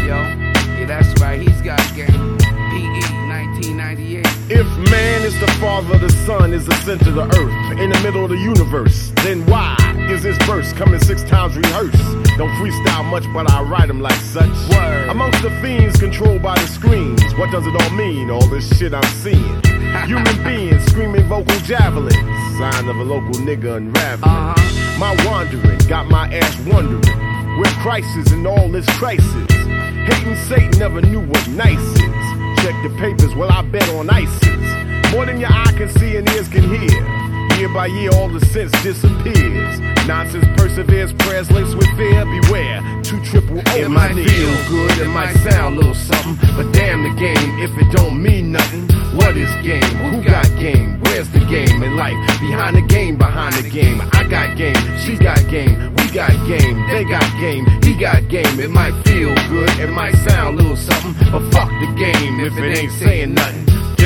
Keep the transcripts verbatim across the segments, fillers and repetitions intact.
yo. Yeah, that's right, he's got game. P E, nineteen ninety-eight. If man is the father, the sun is the center of the earth, in the middle of the universe, then why is this verse coming six times rehearsed? Don't freestyle much, but I write them like such. Word. Amongst the fiends controlled by the screens, what does it all mean, all this shit I'm seeing? Human beings screaming vocal javelins, sign of a local nigga unraveling. Uh-huh. My wandering got my ass wondering where Christ is in all this crisis. Hating Satan never knew what nice is. Check the papers, well I bet on ISIS. More than your eye can see and ears can hear. Year by year all the sense disappears. Nonsense perseveres, prayers laced with fear. Beware, two triple O. It might feel good, it might sound a little something, but damn the game if it don't mean nothing. What is game? Who got game? Where's the game in life? Behind the game, behind the game. I got game, she got game, we got game, they got game, he got game. It might feel good, it might sound a little something, but fuck the game if it ain't saying nothing.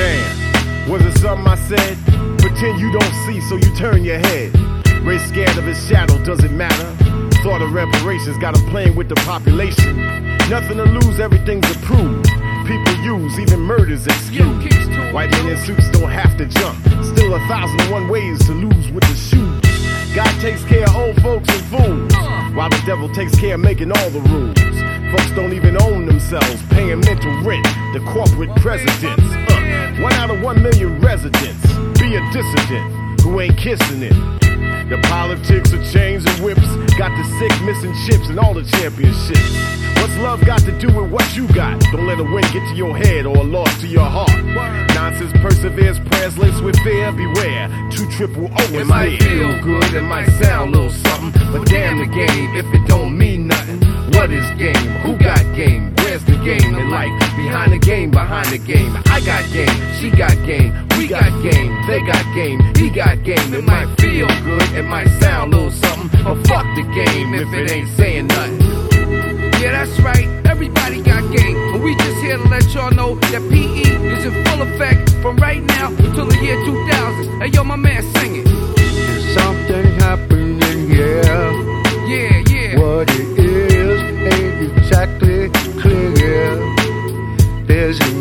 Damn, was it something I said? Pretend you don't see, so you turn your head. Ray scared of his shadow, does it matter? Thought of reparations, got him playing with the population. Nothing to lose, everything's approved. People use, even murder's excuse. White men in suits don't have to jump. Still a thousand and one ways to lose with the shoes. God takes care of old folks and fools, while the devil takes care of making all the rules. Folks don't even own themselves, paying mental rent to corporate presidents. Uh, one out of one million residents. Be a dissident who ain't kissing it. The politics of chains and whips got the sick missing chips and all the championships. What's love got to do with what you got? Don't let a win get to your head or a loss to your heart. Nonsense perseveres, prayers laced with fear. Beware, two triple O is It might near. feel good, it might sound a little something, but damn the game if it don't mean nothing. What is game? Who got game? Where's the game in life? Behind the game, behind the game. I got game, she got game, we got game, they got game, he got game. It might feel good, it might sound a little something, but fuck the game if it ain't saying nothing. Yeah, that's right, everybody got game, but we just here to let y'all know that P E is in full effect from right now till the year two thousand. Hey yo, my man, sing it. There's something happening here. Yeah, yeah. What it is ain't exactly clear. There's a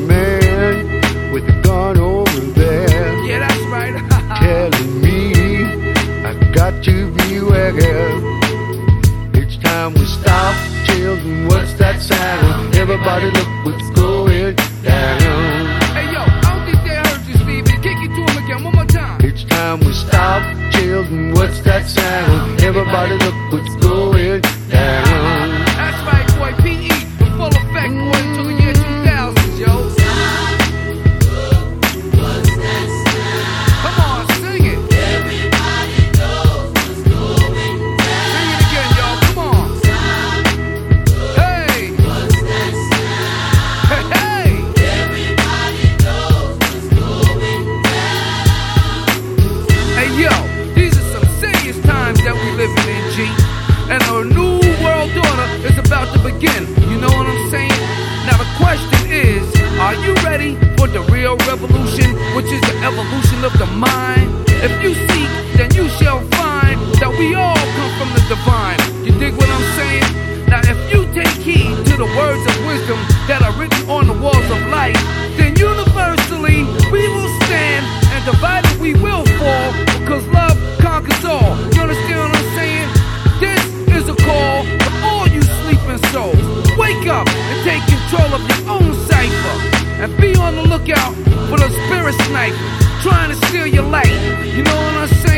man with a gun over there. Yeah, that's right. Telling me I got to beware. It's time we stop. Children, what's that sound? Everybody look what's going down. Hey yo, I don't think they heard you, Stevie. Kick it to him again, one more time. It's time we stop. Children, what's that sound? Everybody look what's going down. That's right, boy. P E in full effect, boy, till the year two thousand, yo. Come on, sing it. Everybody knows what's going down. Sing it again, y'all. Come on. Hey. What's that sound? Hey, hey. Everybody knows what's going down. Hey, yo, these are some serious times that we living in, G. And a new world order is about to begin. You know what I'm saying? Now the question is, are you ready for the real revolution, which is the evolution of the mind? If you seek, then you shall find that we all come from the divine. You dig what I'm saying? Now if you take heed to the words of wisdom that are written on the walls of life, then universally we will stand, and divided we will fall, because love conquers all. You understand what I'm saying? This is a call for all you sleeping souls. Wake up and take control of your own cipher, and be on the lookout for the spirit sniper trying to steal your light. You know what I'm saying?